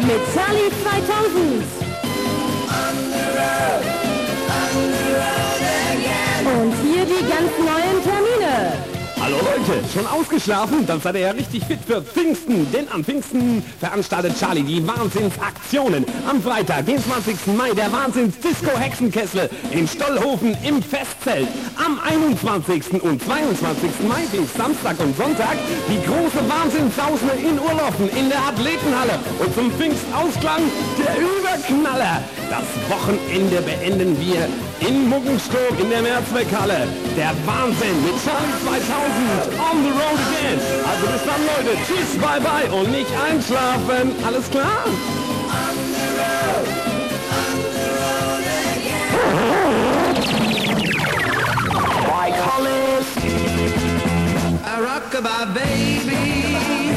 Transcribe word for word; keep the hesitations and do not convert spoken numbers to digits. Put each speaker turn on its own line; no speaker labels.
mit Charlie zweitausend. Und hier die ganz neuen Termine.
Hallo Leute, schon ausgeschlafen? Dann seid ihr ja richtig fit für Pfingsten. Denn am Pfingsten veranstaltet Charlie die Wahnsinnsaktionen. Am Freitag, den zwanzigsten Mai, der Wahnsinns-Disco-Hexenkessel in Stollhofen im Festzelt. Am einundzwanzigsten und zweiundzwanzigsten Mai, Samstag und Sonntag, die große Wahnsinnsausne in Urloffen in der Athletenhalle. Und zum Pfingstausklang der Überknaller. Das Wochenende beenden wir in Muggensturm in der Mehrzweckhalle. Der Wahnsinn mit Charlie zweitausend on the road again. Also bis dann Leute, tschüss, bye bye und nicht einschlafen. Alles klar? On the road, on the road again. I call it a rockabye baby.